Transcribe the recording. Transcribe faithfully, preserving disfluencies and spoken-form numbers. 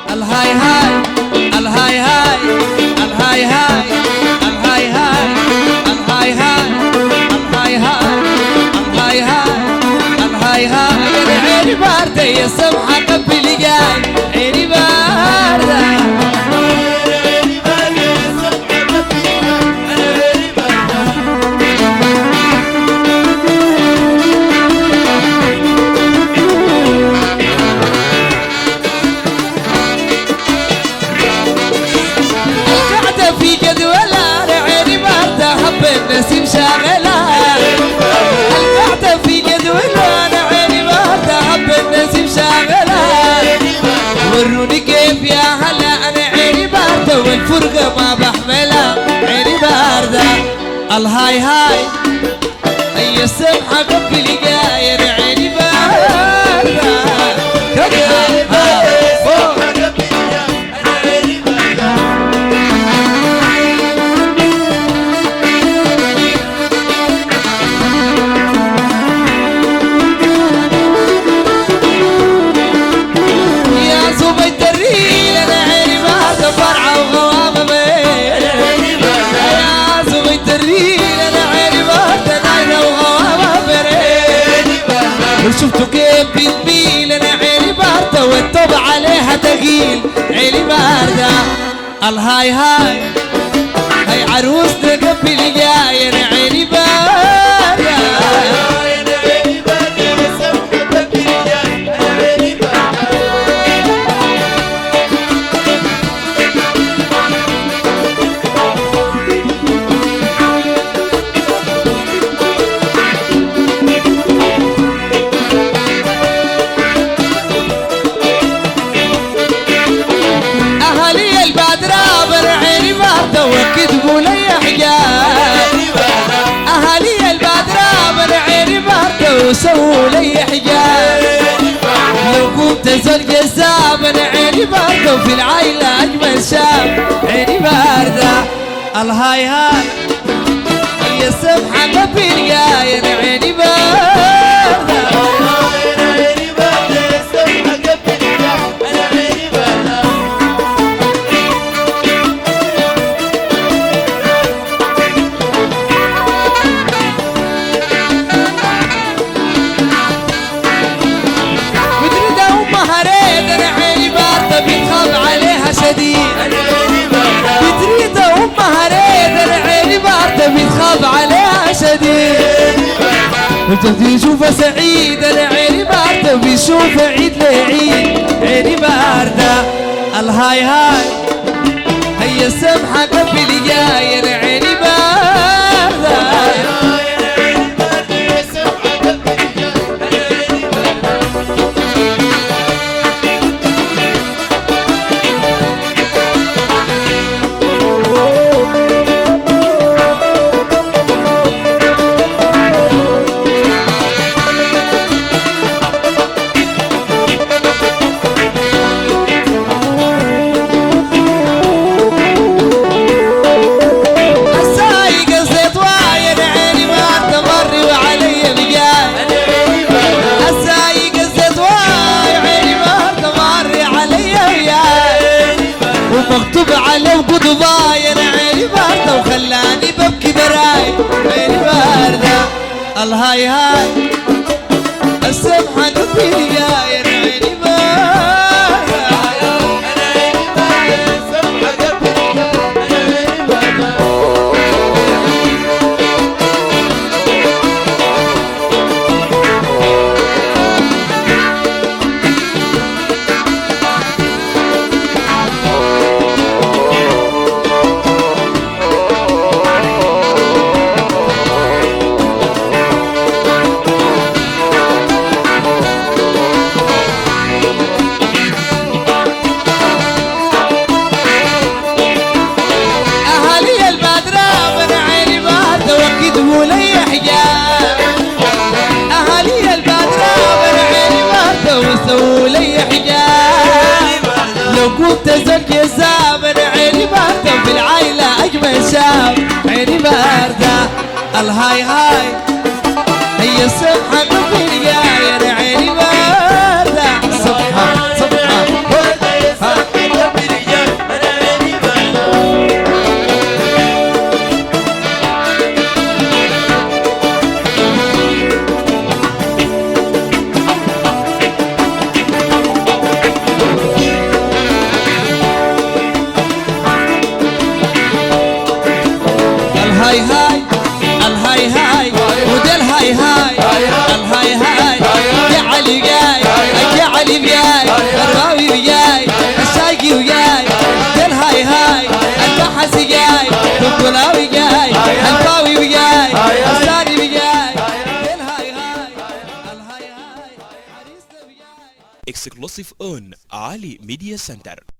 الهاي هاي الهاي هاي الهاي هاي الهاي هاي الهاي هاي الهاي هاي الهاي هاي الهاي هاي عيني باردة يا سمحة قبلي جاي عيني باردة النسيم شاغلة القعدة في جدول وانا عيني باردة حب النسيم شاغلة وروني كيف يا هلا انا عيني باردة والفرقة ما بحملها عيني باردة الهاي هاي هي السمحة قبلي جاي انا عيني باردة شفتوا كيف بتميل انا عيني باردة والطب عليها تقيل عيني باردة الهاي هاي هاي عروسنا قبلي جاي انا عيني باردة وكتبوا لي حجاب أهالي البادرة من عيني باردة وسووا لي حجاب لو قمت أزل جزاء من عيني باردة وفي العائلة أجمل شاب عيني باردة الهاي هاي هي السمحة قبل جاي أنا عيني باردة بتخاف عليها شديد بتريد امها ريد انا عيني باردة بتخاف عليها شديد وتبدي يشوفها سعيد انا عيني باردة بيشوفها عيد لعيد عيني باردة الهاي هاي هي السمحة قبلي جاي انا عيني باردة مكتوب عليه وقضباي انا عيني باردة وخلاني ببكي براي عيني باردة الهاي هاي السمحة قبلي جاي انا عيني باردة انا عيني باردة السمحة قبلي جاي انا عيني قمت ازل جزاء من عيني باردة في العائلة اجمل شاب عيني باردة الهاي هاي هي السمحة قبلي جاي انا عيني باردة سبحة سبحة علي بياي الراوي بياي الشايقي وياي دل هاي هاي البحث جاي الكلاوي جاي القاوي بياي الثاني بياي دل هاي هاي الهاي هاي عريسنا بياي. Exclusive on Ali Media Center.